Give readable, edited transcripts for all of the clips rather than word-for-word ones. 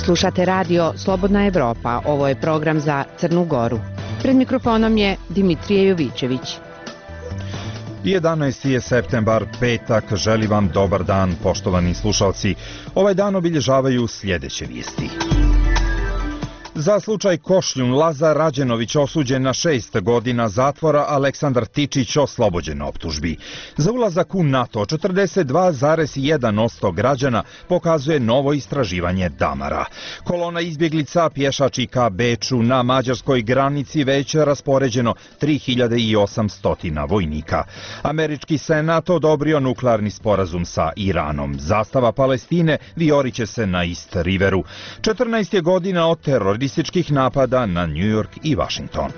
Slušate radio Slobodna Evropa, ovo je program za Crnu Goru. Pred mikrofonom je Dimitrije Jovićević. 11. je septembar, petak, želi vam dobar dan, poštovani slušalci. Ovaj dan obilježavaju sljedeće vijesti. Za slučaj Košljun, Lazar Rađenović osuđen na 6 godina zatvora, Aleksandar Tičić oslobođen na optužbi. Za ulazak u NATO 42,1% građana pokazuje novo istraživanje Damara. Kolona izbjeglica pješači ka Beču, na mađarskoj granici već raspoređeno 3800 vojnika. Američki senat odobrio nuklearni sporazum sa Iranom. Zastava Palestine vijoriće se na East Riveru. 14 je godina od terorističkih napada na New York i Washington.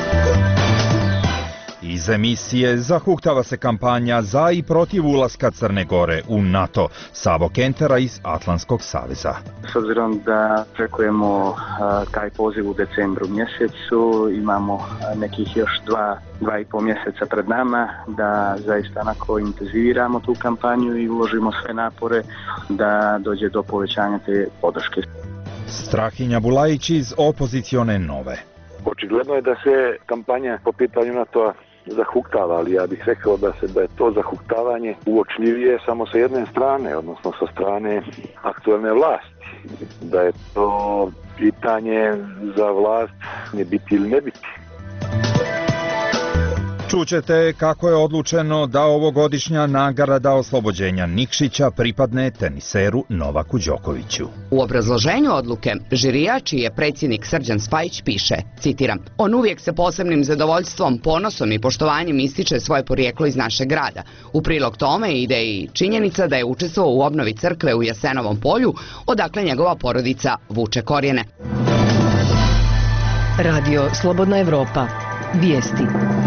Iz emisije zahuktava se kampanja za i protiv ulaska Crne Gore u NATO. Savo Kentera iz Atlantskog saveza. S obzirom da očekujemo taj poziv u decembru mjesecu, imamo nekih još 2,5 mjeseca pred nama da zaista onako intenziviramo tu kampanju i uložimo sve napore da dođe do povećanja te podrške. Strahinja Bulajić iz opozicione Nove. Očigledno je da se kampanja po pitanju NATO-a zahuktava, ali ja bih rekao da je to zahuktavanje uočljivije samo sa jedne strane, odnosno sa strane aktualne vlasti. Da je to pitanje za vlast ne biti ili ne biti. Čućete kako je odlučeno da ovogodišnja nagrada oslobođenja Nikšića pripadne teniseru Novaku Đokoviću. U obrazloženju odluke žirija, čiji je predsjednik Srđan Spajić, piše, citiram, on uvijek sa posebnim zadovoljstvom, ponosom i poštovanjem ističe svoje porijeklo iz našeg grada. U prilog tome ide i činjenica da je učestvovao u obnovi crkve u Jasenovom polju, odakle njegova porodica vuče korijene. Radio Slobodna Evropa. Vijesti.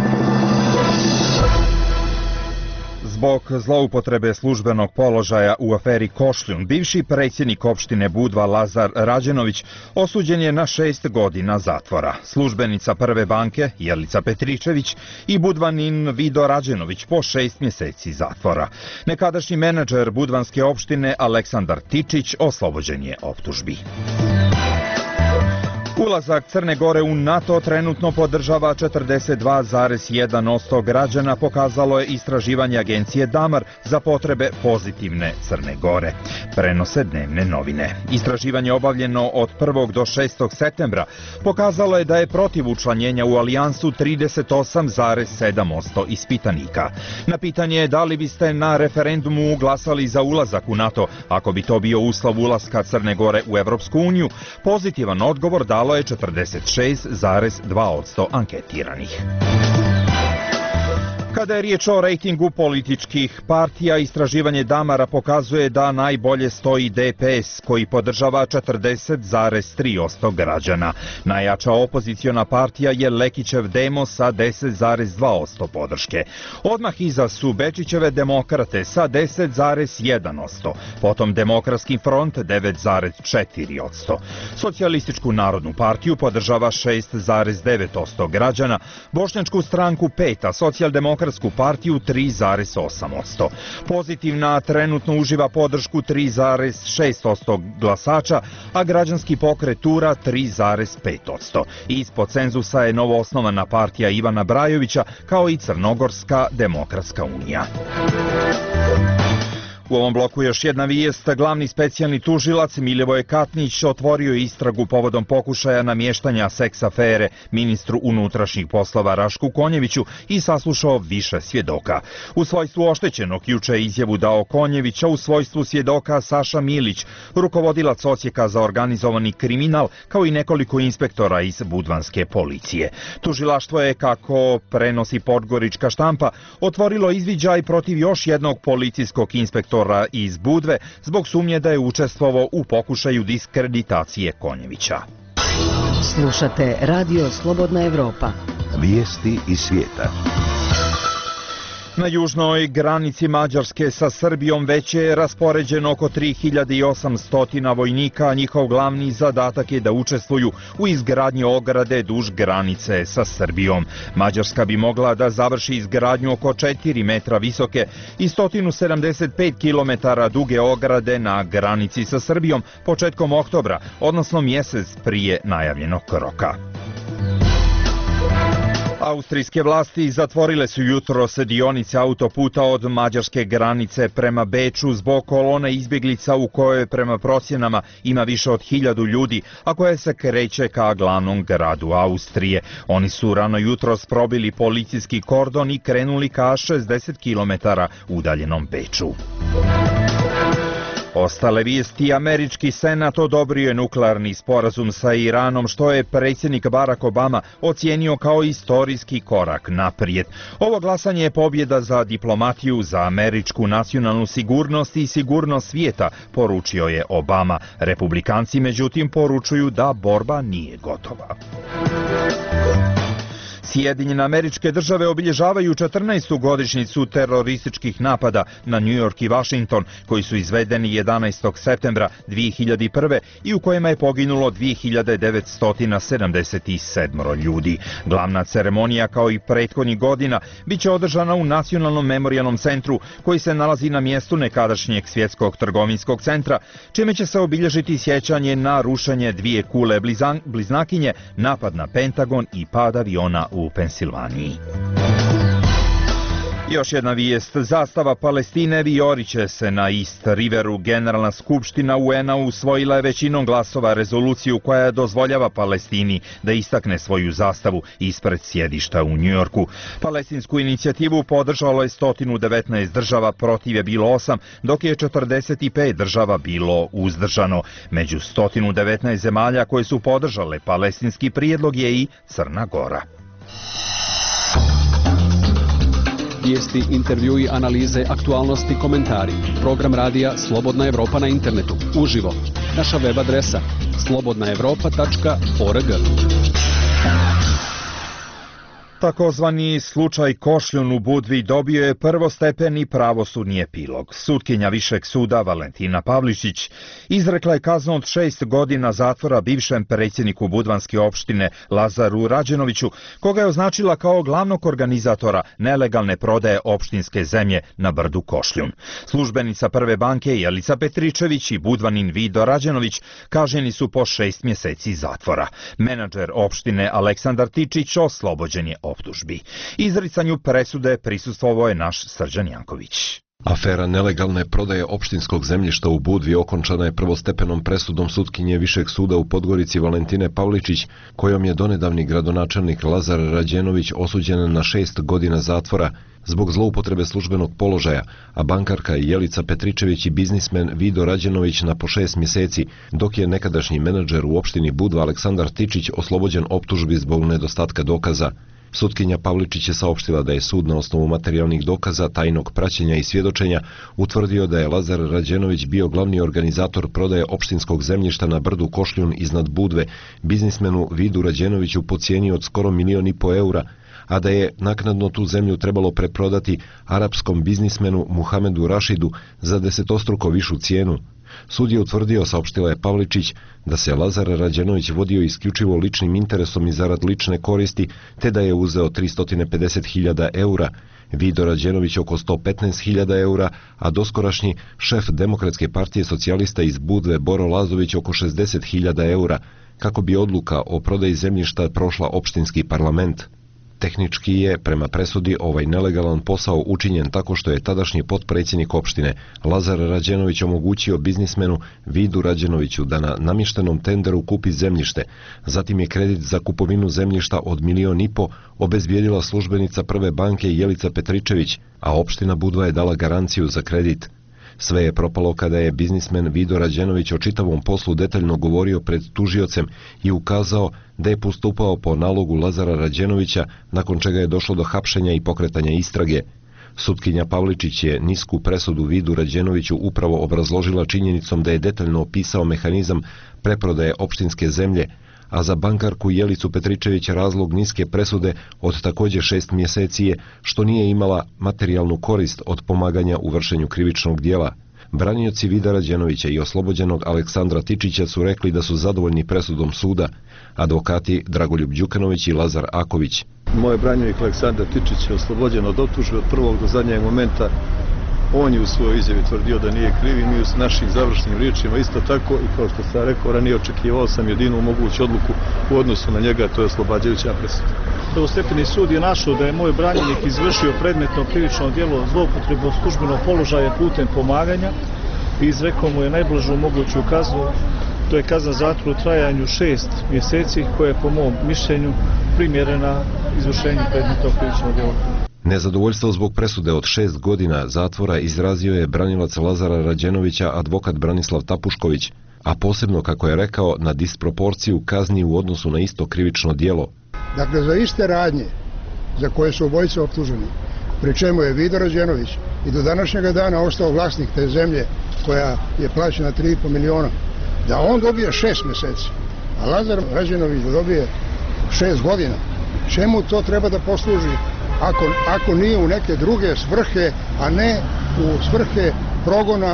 Zbog zloupotrebe službenog položaja u aferi Košljun, bivši predsjednik opštine Budva Lazar Rađenović osuđen je na 6 godina zatvora. Službenica Prve banke Jelica Petričević i Budvanin Vido Rađenović po 6 mjeseci zatvora. Nekadašnji menadžer Budvanske opštine Aleksandar Tičić oslobođen je optužbi. Ulazak Crne Gore u NATO trenutno podržava 42,1% građana, pokazalo je istraživanje agencije Damar za potrebe pozitivne Crne Gore. Prenose dnevne novine. Istraživanje obavljeno od 1. do 6. septembra pokazalo je da je protiv učlanjenja u alijansu 38,7% ispitanika. Na pitanje da li biste na referendumu glasali za ulazak u NATO ako bi to bio uslov ulaska Crne Gore u Evropsku uniju, pozitivan odgovor dalo je 46,2% anketiranih. Kada je riječ o rejtingu političkih partija, istraživanje Damara pokazuje da najbolje stoji DPS, koji podržava 40,3% građana. Najjača opoziciona partija je Lekićev Demos sa 10,2% podrške. Odmah iza su Bečićeve Demokrate sa 10,1%, potom Demokratski front 9,4%. Socijalističku narodnu partiju podržava 6,9% građana, Bošnjačku stranku 5%, a Socijaldemokratsku partiju 3,8%. Pozitivna trenutno uživa podršku 3,6% glasača, a građanski pokret Tura 3,5%. Ispod cenzusa je novoosnovana partija Ivana Brajovića, kao i Crnogorska demokratska unija. U ovom bloku još jedna vijest. Glavni specijalni tužilac Milivoje Katnić otvorio istragu povodom pokušaja namještanja seks afere ministru unutrašnjih poslova Rašku Konjeviću i saslušao više svjedoka. U svojstvu oštećenog juče je izjavu dao Konjević, a u svojstvu svjedoka Saša Milić, rukovodilac odsjeka za organizovani kriminal, kao i nekoliko inspektora iz budvanske policije. Tužilaštvo je, kako prenosi podgorička štampa, otvorilo izviđaj protiv još jednog policijskog inspektora iz Budve zbog sumnje da je učestvovao u pokušaju diskreditacije Konjevića. Slušate Radio Slobodna Evropa. Vijesti iz svijeta. Na južnoj granici Mađarske sa Srbijom već je raspoređeno oko 3800 vojnika, a njihov glavni zadatak je da učestvuju u izgradnji ograde duž granice sa Srbijom. Mađarska bi mogla da završi izgradnju oko 4 metra visoke i 175 km duge ograde na granici sa Srbijom početkom oktobra, odnosno mjesec prije najavljenog roka. Austrijske vlasti zatvorile su jutros dionice autoputa od mađarske granice prema Beču zbog kolone izbjeglica u kojoj prema procjenama ima više od 1000 ljudi, a koje se kreće ka glavnom gradu Austrije. Oni su rano jutros probili policijski kordon i krenuli ka 60 km udaljenom Beču. Ostale vijesti: američki senat odobrio je nuklearni sporazum sa Iranom, što je predsjednik Barack Obama ocijenio kao istorijski korak naprijed. Ovo glasanje je pobjeda za diplomatiju, za američku nacionalnu sigurnost i sigurnost svijeta, poručio je Obama. Republikanci međutim poručuju da borba nije gotova. Sjedinjene Američke Države obilježavaju 14. godišnjicu terorističkih napada na New York i Washington, koji su izvedeni 11. septembra 2001. i u kojima je poginulo 2977 ljudi. Glavna ceremonija, kao i prethodnih godina, bit će održana u Nacionalnom memorijalnom centru, koji se nalazi na mjestu nekadašnjeg svjetskog trgovinskog centra, čime će se obilježiti sjećanje na rušenje 2 kule bliznakinje, napad na Pentagon i pad aviona u Pensilvaniji. Još jedna vijest: zastava Palestine vijoriće se na East Riveru. Generalna skupština UN-a usvojila je većinom glasova rezoluciju koja dozvoljava Palestini da istakne svoju zastavu ispred sjedišta u New Yorku. Palestinsku inicijativu podržalo je 119 država, protiv je bilo 8, dok je 45 država bilo uzdržano. Među 119 zemalja koje su podržale palestinski prijedlog je i Crna Gora. Vijesti, intervjui, analize, aktualnosti, komentari. Program radija Slobodna Evropa na internetu. Uživo. Naša web adresa slobodnaevropa.org. Takozvani slučaj Košljun u Budvi dobio je prvostepeni pravosudni epilog. Sutkinja Višeg suda Valentina Pavličić izrekla je kaznu od 6 godina zatvora bivšem predsjedniku budvanske opštine Lazaru Rađenoviću, koga je označila kao glavnog organizatora nelegalne prodaje opštinske zemlje na brdu Košljun. Službenica Prve banke Jelica Petričević i budvanin Vido Rađenović kažnjeni su po 6 mjeseci zatvora. Menadžer opštine Aleksandar Tičić oslobođen je optužbi. Izricanju presude prisustvovao je naš Srđan Janković. Afera nelegalne prodaje opštinskog zemljišta u Budvi okončana je prvostepenom presudom sutkinje Višeg suda u Podgorici Valentine Pavličić, kojom je donedavni gradonačelnik Lazar Rađenović osuđen na 6 godina zatvora zbog zloupotrebe službenog položaja, a bankarka Jelica Petričević i biznismen Vido Rađenović na po 6 mjeseci, dok je nekadašnji menadžer u opštini Budva Aleksandar Tičić oslobođen optužbi zbog nedostatka dokaza. Sutkinja Pavličić je saopštila da je sud na osnovu materijalnih dokaza, tajnog praćenja i svjedočenja utvrdio da je Lazar Rađenović bio glavni organizator prodaje opštinskog zemljišta na brdu Košljun iznad Budve biznismenu Vidu Rađenoviću po cijeni od skoro 1,5 miliona eura, a da je naknadno tu zemlju trebalo preprodati arapskom biznismenu Muhamedu Rašidu za 10-struko višu cijenu. Sud je utvrdio, saopštila je Pavličić, da se Lazar Rađenović vodio isključivo ličnim interesom i zarad lične koristi, te da je uzeo 350.000 eura, Vido Rađenović oko 115.000 eura, a doskorašnji šef Demokratske partije socijalista iz Budve Boro Lazović oko 60.000 eura, kako bi odluka o prodaji zemljišta prošla opštinski parlament. Tehnički je, prema presudi, ovaj nelegalan posao učinjen tako što je tadašnji potpredsjednik opštine Lazar Rađenović omogućio biznismenu Vidu Rađenoviću da na namještenom tenderu kupi zemljište. Zatim je kredit za kupovinu zemljišta od 1,5 miliona obezbijedila službenica Prve banke Jelica Petričević, a opština Budva je dala garanciju za kredit. Sve je propalo kada je biznismen Vido Rađenović o čitavom poslu detaljno govorio pred tužiocem i ukazao da je postupao po nalogu Lazara Rađenovića, nakon čega je došlo do hapšenja i pokretanja istrage. Sutkinja Pavličić je nisku presudu Vidu Rađenoviću upravo obrazložila činjenicom da je detaljno opisao mehanizam preprodaje opštinske zemlje, a za bankarku Jelicu Petričević razlog niske presude od također 6 mjeseci je što nije imala materijalnu korist od pomaganja u vršenju krivičnog dijela. Branioci Vida Rađenovića i oslobođenog Aleksandra Tičića su rekli da su zadovoljni presudom suda, advokati Dragoljub Đukanović i Lazar Aković. Moj branjenik Aleksandar Tičić je oslobođen od optužbe od prvog do zadnjeg momenta. On je u svojoj izjavi tvrdio da nije kriv i mi u našim završnim riječima isto tako, i kao što sam rekao ranije, očekivao sam jedinu moguću odluku u odnosu na njega, to je oslobađajuća presuda. Prvostepeni sud je našao da je moj branjenik izvršio predmetno krivično djelo zloupotrebu službenog položaja putem pomaganja i izrekao mu je najblažu moguću kaznu, to je kazna zatvora u trajanju 6 mjeseci, koja je po mom mišljenju primjerena izvršenju predmetnog krivičnog djela. Nezadovoljstvo zbog presude od 6 godina zatvora izrazio je branilac Lazara Rađenovića advokat Branislav Tapušković, a posebno, kako je rekao, na disproporciju kazni u odnosu na isto krivično djelo. Dakle, za iste radnje za koje su obojice optuženi, pri čemu je Vido Rađenović i do današnjega dana ostao vlasnik te zemlje koja je plaćena 3,5 miliona, da on dobije 6 mjeseci, a Lazar Rađenović dobije 6 godina. Čemu to treba da posluži ako nije u neke druge svrhe, a ne u svrhe progona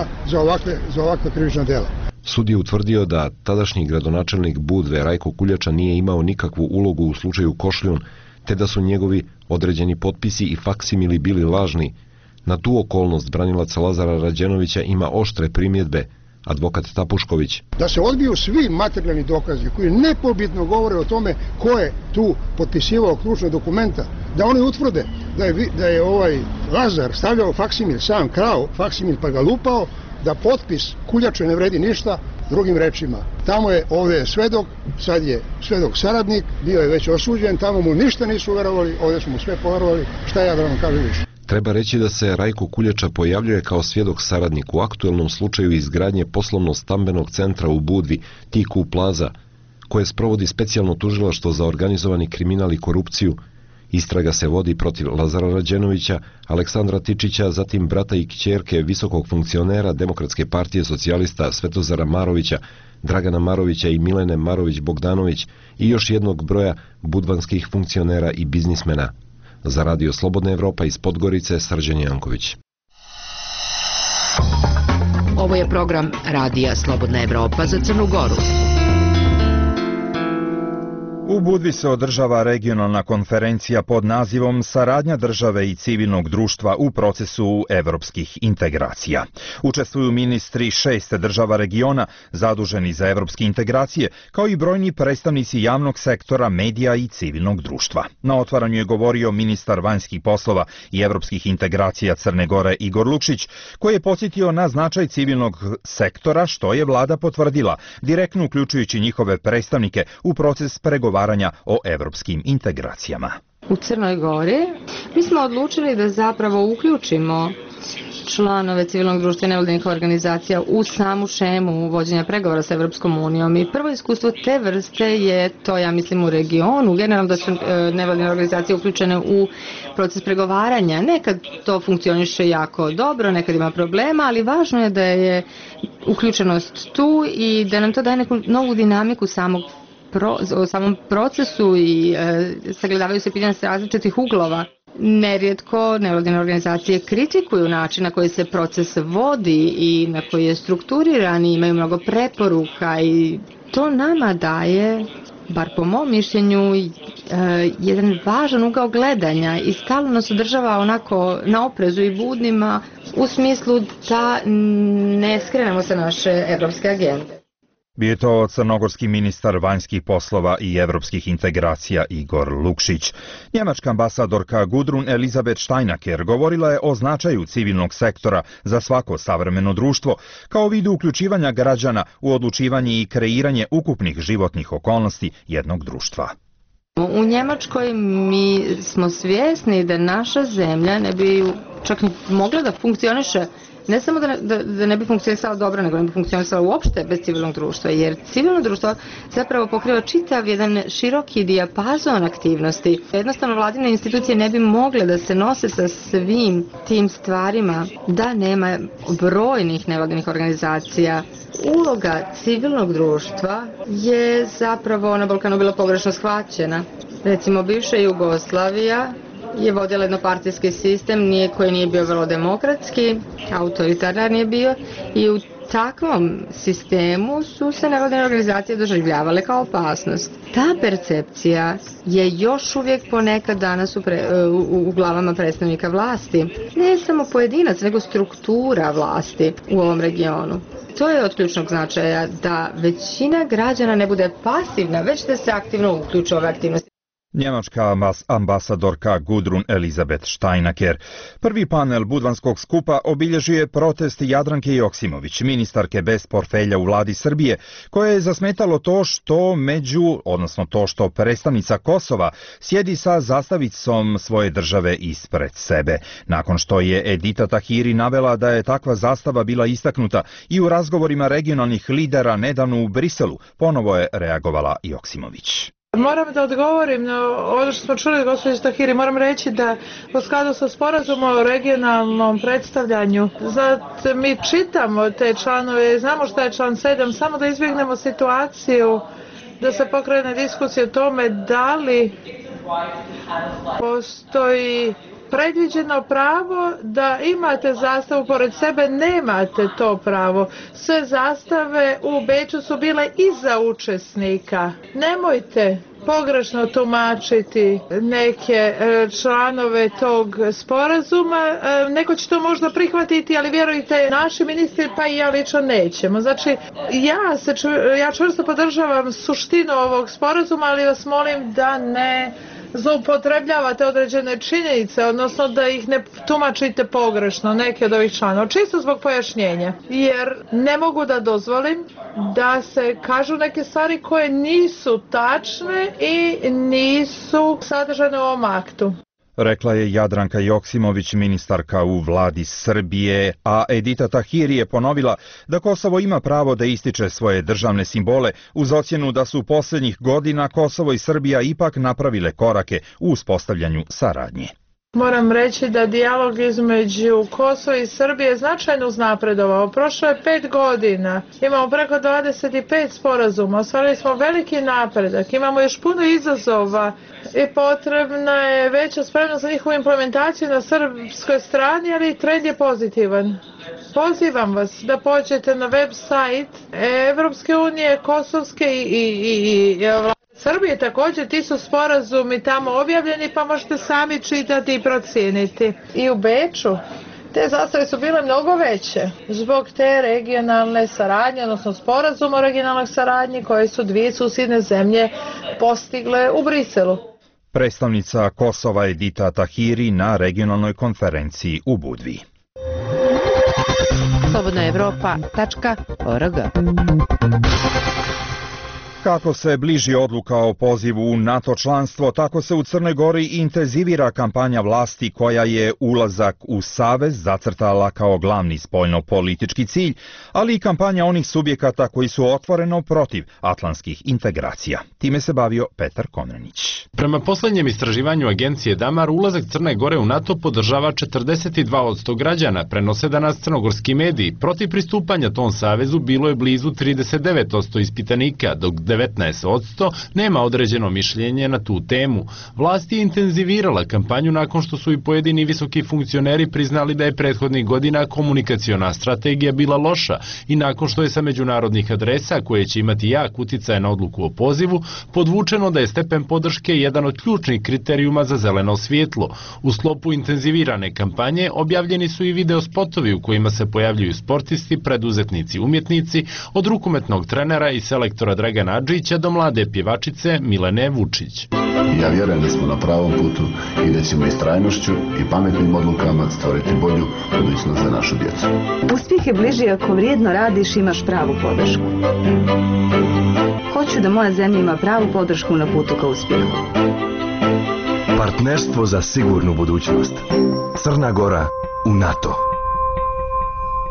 za ovakve krivična djela? Sud je utvrdio da tadašnji gradonačelnik Budve Rajko Kuljača nije imao nikakvu ulogu u slučaju Košljun, te da su njegovi određeni potpisi i faksimili bili lažni. Na tu okolnost branilac Lazara Rađenovića ima oštre primjedbe advokat Tapušković. Da se odbiju svi materijalni dokazi koji nepobitno govore o tome ko je tu potpisivao ključne dokumenta, da oni utvrde da je ovaj Lazar stavljao faksimil, sam krao faksimil pa ga lupao, da potpis Kuljače ne vredi ništa, drugim rečima. Tamo je ovdje svedok, sad je svedok saradnik, bio je već osuđen, tamo mu ništa nisu verovali, ovdje smo mu sve poverovali, šta ja da vam kažem više. Treba reći da se Rajko Kuljača pojavljuje kao svjedok saradnik u aktuelnom slučaju izgradnje poslovno-stambenog centra u Budvi, Tiku Plaza, koje sprovodi specijalno tužilaštvo za organizovani kriminal i korupciju. Istraga se vodi protiv Lazara Rađenovića, Aleksandra Tičića, zatim brata i kćerke visokog funkcionera Demokratske partije socijalista Svetozara Marovića, Dragana Marovića i Milene Marović-Bogdanović i još jednog broja budvanskih funkcionera i biznismena. Za Radio Slobodna Evropa iz Podgorice, Srđan Janković. Ovo je program Radija Slobodna Evropa za Crnu Goru. U Budvi se održava regionalna konferencija pod nazivom Saradnja države i civilnog društva u procesu evropskih integracija. Učestvuju ministri 6 država regiona zaduženi za evropske integracije, kao i brojni predstavnici javnog sektora, medija i civilnog društva. Na otvaranju je govorio ministar vanjskih poslova i evropskih integracija Crne Gore Igor Lukšić, koji je podsjetio na značaj civilnog sektora, što je vlada potvrdila, direktno uključujući njihove predstavnike u proces pregovaranja o evropskim integracijama. U Crnoj Gori mi smo odlučili da zapravo uključimo članove civilnog društva i nevladinih organizacija u samu šemu vođenja pregovora sa Evropskom unijom. I prvo iskustvo te vrste je to, ja mislim, u regionu. Generalno da su nevladine organizacije uključene u proces pregovaranja. Nekad to funkcioniše jako dobro, nekad ima problema, ali važno je da je uključenost tu i da nam to daje neku novu dinamiku o samom procesu i sagledavaju se pitanja sa različitih uglova. Nerijetko nevladine organizacije kritikuju način na koji se proces vodi i na koji je strukturiran i imaju mnogo preporuka i to nama daje, bar po mom mišljenju, jedan važan ugao gledanja i stalno nas održava onako na oprezu i budnima u smislu da ne skrenemo sa naše evropske agende. Bio je to crnogorski ministar vanjskih poslova i evropskih integracija Igor Lukšić. Njemačka ambasadorka Gudrun Elizabeth Steinaker govorila je o značaju civilnog sektora za svako savremeno društvo, kao vidu uključivanja građana u odlučivanje i kreiranje ukupnih životnih okolnosti jednog društva. U Njemačkoj mi smo svjesni da naša zemlja ne bi čak ni mogla da funkcioniše ne samo da ne bi funkcionisala dobro, nego ne bi funkcionisala uopšte bez civilnog društva, jer civilno društvo zapravo pokriva čitav jedan široki dijapazon aktivnosti. Jednostavno vladine institucije ne bi mogle da se nose sa svim tim stvarima da nema brojnih nevladinih organizacija. Uloga civilnog društva je zapravo na Balkanu bila pogrešno shvaćena. Recimo, bivša Jugoslavija je vodila jednopartijski sistem koji nije bio vrlo demokratski, autoritaran je bio i u takvom sistemu su se nevladine organizacije doživljavale kao opasnost. Ta percepcija je još uvijek ponekad danas u glavama predstavnika vlasti. Ne samo pojedinac, nego struktura vlasti u ovom regionu. To je od ključnog značaja da većina građana ne bude pasivna, već da se aktivno uključe ove aktivnosti. Njemačka ambasadorka Gudrun Elizabeth Steinaker. Prvi panel budvanskog skupa obilježuje protest Jadranke Joksimović, ministarke bez portfelja u vladi Srbije, koje je zasmetalo to što predstavnica Kosova sjedi sa zastavicom svoje države ispred sebe. Nakon što je Edita Tahiri navela da je takva zastava bila istaknuta i u razgovorima regionalnih lidera nedavno u Briselu, ponovo je reagovala Joksimović. Moram da odgovorim na ono što smo čuli od gospođe Tahiri. Moram reći da u skladu sa sporazumom o regionalnom predstavljanju, zato mi čitamo te članove, znamo šta je član 7, samo da izbjegnemo situaciju da se pokrene diskusija o tome da li postoji predviđeno pravo da imate zastavu pored sebe. Nemate to pravo. Sve zastave u Beču su bile iza učesnika. Nemojte pogrešno tumačiti neke članove tog sporazuma. Neko će to možda prihvatiti, ali vjerujte, naši ministri pa i ja lično nećemo. Znači, ja čvrsto podržavam suštinu ovog sporazuma, ali vas molim da ne zloupotrebljavate određene činjenice, odnosno da ih ne tumačite pogrešno, neke od ovih članova, čisto zbog pojašnjenja, jer ne mogu da dozvolim da se kažu neke stvari koje nisu tačne i nisu sadržane u ovom aktu. Rekla je Jadranka Joksimović, ministarka u vladi Srbije, a Edita Tahiri je ponovila da Kosovo ima pravo da ističe svoje državne simbole uz ocjenu da su posljednjih godina Kosovo i Srbija ipak napravile korake u uspostavljanju saradnje. Moram reći da dijalog između Kosova i Srbije značajno uznapredovao. Prošlo je 5 godina, imamo preko 25 sporazuma, ostvarili smo veliki napredak, imamo još puno izazova i potrebna je veća spremnost za njihovu implementaciju na srpskoj strani, ali trend je pozitivan. Pozivam vas da pođete na web sajt Evropske unije, Kosovske i Srbije također, ti su sporazumi tamo objavljeni pa možete sami čitati i procijeniti. I u Beču te zastave su bile mnogo veće zbog te regionalne saradnje, odnosno sporazuma o regionalnoj saradnji koje su dvije susjedne zemlje postigle u Briselu. Predstavnica Kosova Edita Tahiri na regionalnoj konferenciji u Budvi. slobodnaevropa.org. Kako se bliži odluka o pozivu u NATO članstvo, tako se u Crnoj Gori intenzivira kampanja vlasti koja je ulazak u savez zacrtala kao glavni spoljno-politički cilj, ali i kampanja onih subjekata koji su otvoreno protiv atlantskih integracija. Time se bavio Petar Konranić. Prema posljednjem istraživanju agencije Damar, ulazak Crne Gore u NATO podržava 42% građana, prenose danas crnogorski mediji. Protiv pristupanja tom savezu bilo je blizu 39% ispitanika, dok 19% nema određeno mišljenje na tu temu. Vlast je intenzivirala kampanju nakon što su i pojedini visoki funkcioneri priznali da je prethodnih godina komunikaciona strategija bila loša i nakon što je sa međunarodnih adresa, koje će imati jak uticaj na odluku o pozivu, podvučeno da je stepen podrške jedan od ključnih kriterijuma za zeleno svjetlo. U sklopu intenzivirane kampanje objavljeni su i video spotovi u kojima se pojavljuju sportisti, preduzetnici, umjetnici, od rukometnog trenera i selektora Dragana Adžića do mlade pjevačice Milene Vučić. Ja vjerujem da smo na pravom putu i da ćemo istrajnošću i pametnim odlukama stvoriti bolju budućnost za našu djecu. Uspjeh je bliži ako vrijedno radiš i imaš pravu podršku. Hoću da moja zemlja ima pravu podršku na putu ka uspjehu. Partnerstvo za sigurnu budućnost. Crna Gora u NATO.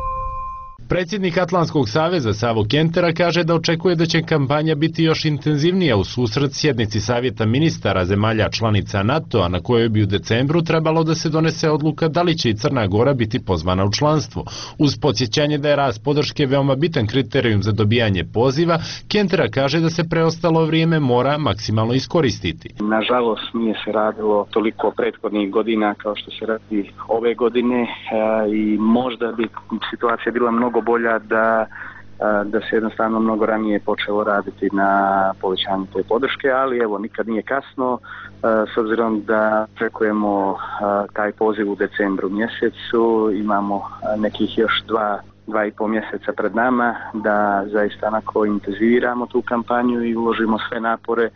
Predsjednik Atlantskog saveza Savo Kentera kaže da očekuje da će kampanja biti još intenzivnija u susret sjednici Savjeta ministara zemalja članica NATO-a na kojoj bi u decembru trebalo da se donese odluka da li će i Crna Gora biti pozvana u članstvo. Uz podsjećanje da je rast podrške veoma bitan kriterijum za dobijanje poziva, Kentera kaže da se preostalo vrijeme mora maksimalno iskoristiti. Nažalost nije se radilo toliko prethodnih godina kao što se radi ove godine i možda bi situacija bila mnogo bolja da se jednostavno mnogo ranije počelo raditi na povećanju te podrške, ali evo nikad nije kasno s obzirom da očekujemo taj poziv u decembru mjesecu, imamo nekih još 2,5 mjeseca pred nama da zaista onako intenziviramo tu kampanju i uložimo sve napore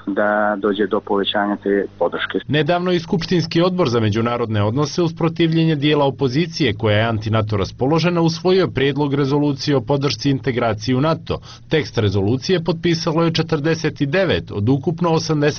da dođe do povećanja te podrške. Nedavno i Skupštinski odbor za međunarodne odnose uz protivljenje dijela opozicije koja je anti-NATO raspoložena usvojio prijedlog rezolucije o podršci integraciji u NATO. Tekst rezolucije potpisalo je 49 od ukupno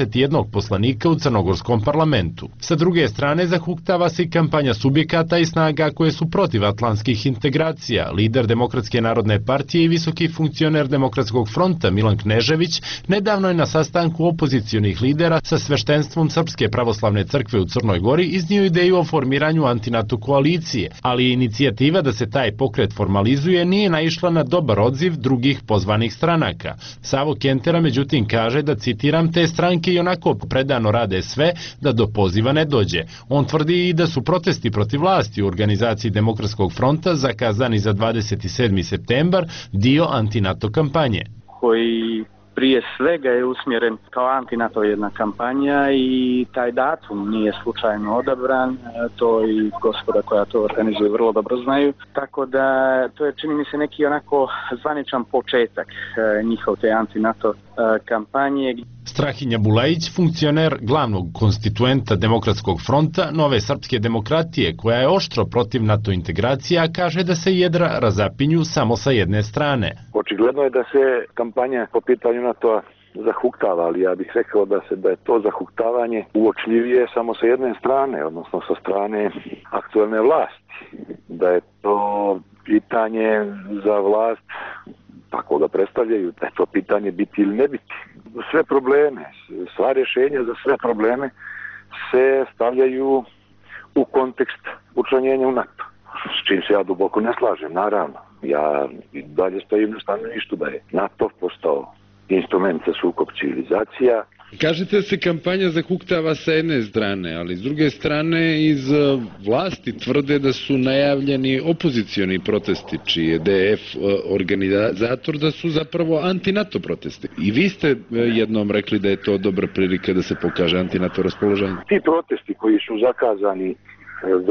81 poslanika u crnogorskom parlamentu. Sa druge strane zahuktava se i kampanja subjekata i snaga koje su protiv atlantskih integracija. Lider Demokratske narodne partije i visoki funkcioner Demokratskog fronta Milan Knežević nedavno je na sastanku opozicionih lidera sa sveštenstvom Srpske pravoslavne crkve u Crnoj Gori iznio ideju o formiranju anti-NATO koalicije, ali inicijativa da se taj pokret formalizuje nije naišla na dobar odziv drugih pozvanih stranaka. Savo Kentera međutim kaže da, citiram, te stranke i onako predano rade sve da do poziva ne dođe. On tvrdi i da su protesti protiv vlasti u organizaciji Demokratskog fronta zakazani za 27. septembar dio anti-NATO kampanje. Koji prije svega je usmjeren kao anti-NATO jedna kampanja i taj datum nije slučajno odabran, to i gospoda koja to organizuje vrlo dobro znaju, tako da to je, čini mi se, neki onako zvaničan početak njihov te anti-NATO kampanje. Strahinja Bulajić, funkcioner glavnog konstituenta Demokratskog fronta Nove srpske demokratije, koja je oštro protiv NATO integracija, kaže da se jedra razapinju samo sa jedne strane. Očigledno je da se kampanja po pitanju NATO zahuktava, ali ja bih rekao da je to zahuktavanje uočljivije samo sa jedne strane, odnosno sa strane aktuelne vlasti. Da je to pitanje za vlast, tako ga predstavljaju, da je to pitanje biti ili ne biti. Sve probleme, sva rješenja za sve probleme se stavljaju u kontekst učlanjenja u NATO. S čim se ja duboko ne slažem, naravno. Ja dalje stojim na stanovištu da je NATO postao instrument za sukob civilizacija. Kažete da se kampanja zahuktava sa jedne strane, ali s druge strane iz vlasti tvrde da su najavljeni opozicioni protesti, čiji je DF organizator, da su zapravo anti-NATO protesti. I vi ste jednom rekli da je to dobra prilika da se pokaže anti-NATO raspoloženje. Ti protesti koji su zakazani za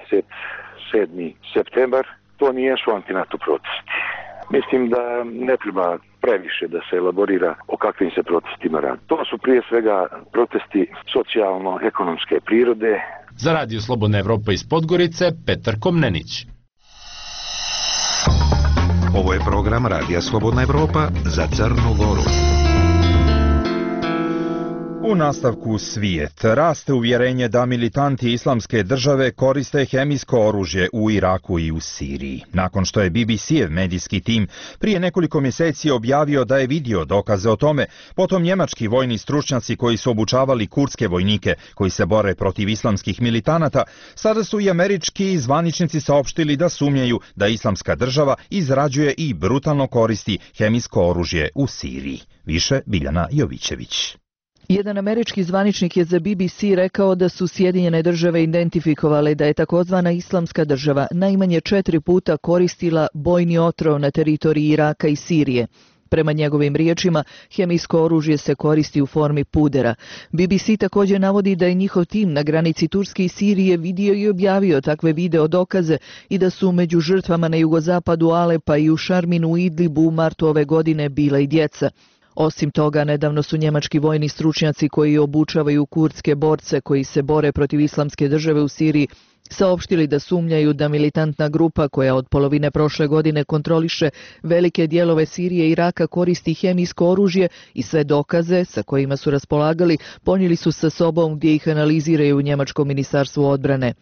27. septembar, to nijesu anti-NATO protesti. Mislim da ne treba previše da se elaborira o kakvim se protestima radi. To su prije svega protesti socijalno-ekonomske prirode. Za Radio Slobodna Evropa iz Podgorice, Petar Komnenić. Ovo je program Radija Slobodna Evropa za Crnu Goru. U nastavku svijet raste uvjerenje da militanti islamske države koriste hemijsko oružje u Iraku i u Siriji. Nakon što je BBC-ev medijski tim prije nekoliko mjeseci objavio da je vidio dokaze o tome, potom njemački vojni stručnjaci koji su obučavali kurdske vojnike koji se bore protiv islamskih militanata, sada su i američki zvaničnici saopštili da sumnjaju da islamska država izrađuje i brutalno koristi hemijsko oružje u Siriji. Više Biljana Jovićević. Jedan američki zvaničnik je za BBC rekao da su Sjedinjene države identifikovale da je takozvana islamska država najmanje 4 puta koristila bojni otrov na teritoriji Iraka i Sirije. Prema njegovim riječima, hemijsko oružje se koristi u formi pudera. BBC također navodi da je njihov tim na granici Turske i Sirije vidio i objavio takve video dokaze i da su među žrtvama na jugozapadu Alepa i u Šarminu i Idlibu u martu ove godine bila i djeca. Osim toga, nedavno su njemački vojni stručnjaci koji obučavaju kurdske borce koji se bore protiv islamske države u Siriji saopštili da sumnjaju da militantna grupa koja od polovine prošle godine kontroliše velike dijelove Sirije i Iraka koristi hemijsko oružje i sve dokaze sa kojima su raspolagali ponijeli su sa sobom gdje ih analiziraju u njemačkom ministarstvu odbrane.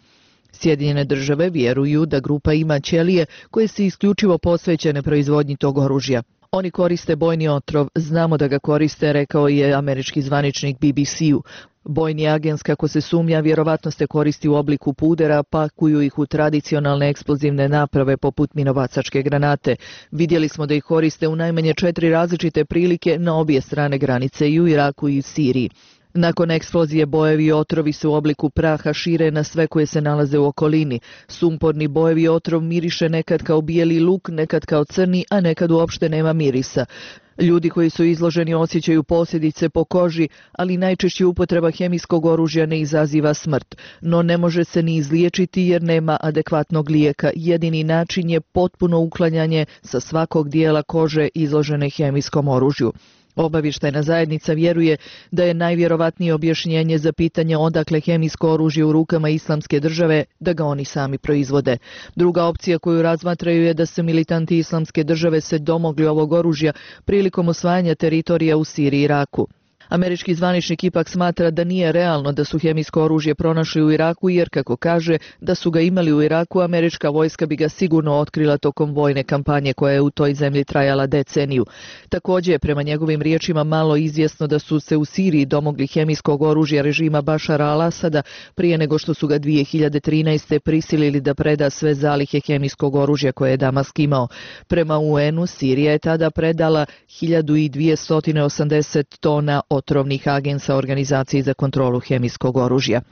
Sjedinjene države vjeruju da grupa ima ćelije koje su isključivo posvećene proizvodnji tog oružja. Oni koriste bojni otrov, znamo da ga koriste, rekao je američki zvaničnik BBC-u. Bojni agens, kako se sumnja, vjerovatno se koristi u obliku pudera, pakuju ih u tradicionalne eksplozivne naprave poput minobacačke granate. Vidjeli smo da ih koriste u najmanje 4 različite prilike na obje strane granice, i u Iraku i u Siriji. Nakon eksplozije bojevi i otrovi se u obliku praha šire na sve koje se nalaze u okolini. Sumporni bojevi otrov miriše nekad kao bijeli luk, nekad kao crni, a nekad uopšte nema mirisa. Ljudi koji su izloženi osjećaju posljedice po koži, ali najčešće upotreba hemijskog oružja ne izaziva smrt. No ne može se ni izliječiti jer nema adekvatnog lijeka. Jedini način je potpuno uklanjanje sa svakog dijela kože izložene hemijskom oružju. Obavještajna zajednica vjeruje da je najvjerovatnije objašnjenje za pitanje odakle hemijsko oružje u rukama Islamske države da ga oni sami proizvode. Druga opcija koju razmatraju je da su militanti Islamske države se domogli ovog oružja prilikom osvajanja teritorija u Siriji i Iraku. Američki zvaničnik ipak smatra da nije realno da su hemijsko oružje pronašli u Iraku jer, kako kaže, da su ga imali u Iraku, američka vojska bi ga sigurno otkrila tokom vojne kampanje koja je u toj zemlji trajala deceniju. Također je prema njegovim riječima malo izvjesno da su se u Siriji domogli hemijskog oružja režima Bašara al-Asada prije nego što su ga 2013. prisilili da preda sve zalihe hemijskog oružja koje je Damask imao. Prema UN-u, Sirija je tada predala 1280 tona otrovnih agensa Organizaciji za kontrolu hemijskog oružja.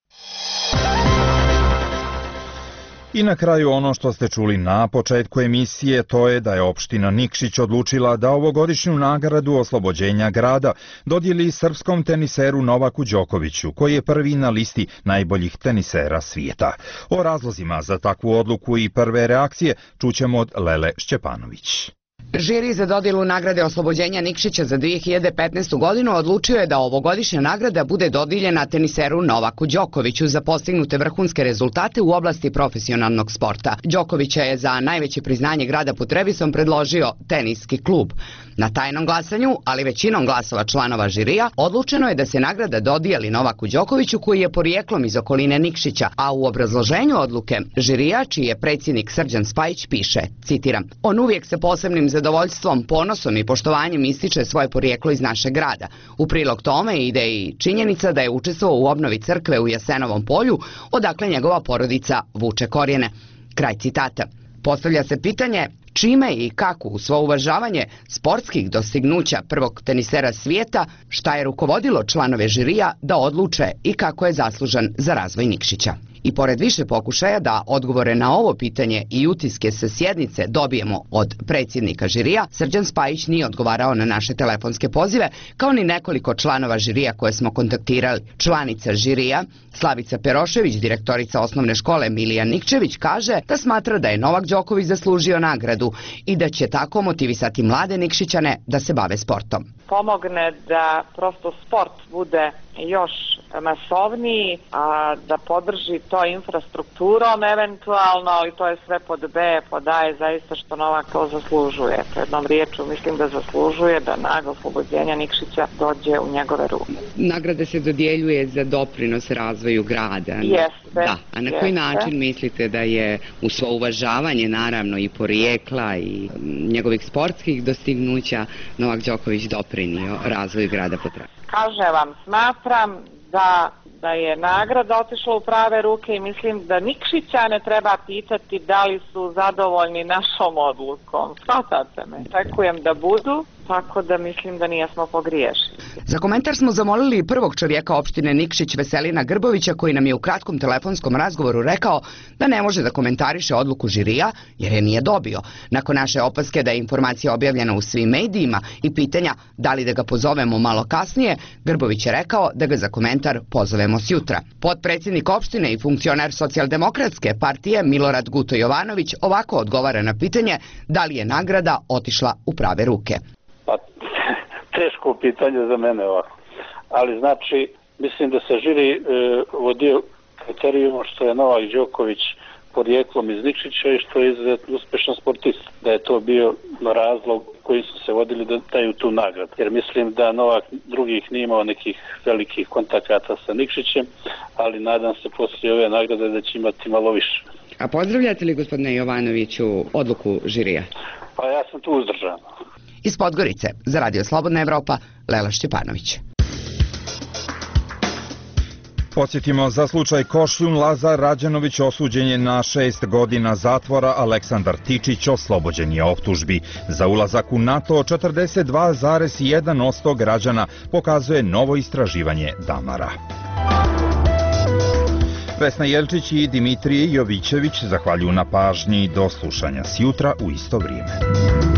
I na kraju ono što ste čuli na početku emisije, to je da je opština Nikšić odlučila da ovogodišnju nagradu oslobođenja grada dodijeli srpskom teniseru Novaku Đokoviću, koji je prvi na listi najboljih tenisera svijeta. O razlozima za takvu odluku i prve reakcije čućemo od Lele Šćepanović. Žiri za dodjelu nagrade oslobođenja Nikšića za 2015. godinu odlučio je da ovogodišnja nagrada bude dodijeljena teniseru Novaku Đokoviću za postignute vrhunske rezultate u oblasti profesionalnog sporta. Đokovića je za najveće priznanje grada pod Trebisom predložio teniski klub. Na tajnom glasanju, ali većinom glasova članova žirija, odlučeno je da se nagrada dodijeli Novaku Đokoviću koji je porijeklom iz okoline Nikšića, a u obrazloženju odluke žirija, čiji je predsjednik Srđan Spajić, piše, citiram, on uvijek sa posebnim zadovoljstvom, ponosom i poštovanjem ističe svoje porijeklo iz našeg grada. U prilog tome ide i činjenica da je učestvovao u obnovi crkve u Jasenovom polju, odakle njegova porodica vuče korijene. Kraj citata. Postavlja se pitanje čime i kako u svo uvažavanje sportskih dostignuća prvog tenisera svijeta, šta je rukovodilo članove žirija da odluče i kako je zaslužan za razvoj Nikšića. I pored više pokušaja da odgovore na ovo pitanje i utiske sa sjednice dobijemo od predsjednika žirija, Srđan Spajić nije odgovarao na naše telefonske pozive, kao ni nekoliko članova žirija koje smo kontaktirali. Članica žirija, Slavica Perošević, direktorica osnovne škole Milija Nikčević, kaže da smatra da je Novak Đoković zaslužio nagradu i da će tako motivisati mlade Nikšićane da se bave sportom. Pomogne da prosto sport bude još masovniji, a da podrži to infrastrukturom eventualno, ali to je sve pod B, pod A je zaista što Novak to zaslužuje. Po jednom riječu mislim da zaslužuje da nagrada oslobođenja Nikšića dođe u njegove ruke. Nagrada se dodjeljuje za doprinos razvoju grada. Jeste. Da, a na koji način mislite da je u svo uvažavanje naravno i porijekla i njegovih sportskih dostignuća Novak Đoković doprinio razvoju grada Potreba? Kažem vam, smatram da je nagrada otišla u prave ruke i mislim da Nikšića ne treba pitati da li su zadovoljni našom odlukom. Shvatate me? Očekujem da budu, tako da mislim da nijesmo pogriješili. Za komentar smo zamolili prvog čovjeka opštine Nikšić, Veselina Grbovića, koji nam je u kratkom telefonskom razgovoru rekao da ne može da komentariše odluku žirija jer je nije dobio. Nakon naše opaske da je informacija objavljena u svim medijima i pitanja da li da ga pozovemo malo kasnije, Grbović je rekao da ga za komentar pozovemo sjutra. Potpredsjednik opštine i funkcioner Socijaldemokratske partije Milorad Guto Jovanović ovako odgovara na pitanje da li je nagrada otišla u prave ruke. Pa, teško pitanje za mene ovako. Ali znači, mislim da se žiri vodio kriterijum što je Novak Đoković porijeklom iz Nikšića i što je izuzetno uspešan sportist. Da je to bio razlog koji su se vodili da daju tu nagradu. Jer mislim da Novak drugih nije imao nekih velikih kontakata sa Nikšićem, ali nadam se poslije ove nagrade da će imati malo više. A pozdravljate li, gospodine Jovanoviću, odluku žirija? Pa ja sam tu uzdržan. Iz Podgorice, za Radio Slobodna Evropa, Lela Šćepanović. Podsjetimo, za slučaj Košljun Lazar Rađanović osuđen je na 6 godina zatvora, Aleksandar Tičić oslobođen je optužbi. Za ulazak u NATO 42,1% građana pokazuje novo istraživanje Damara. Vesna Jelčić i Dimitrije Jovićević zahvaljuju na pažnji. Do slušanja sjutra u isto vrijeme.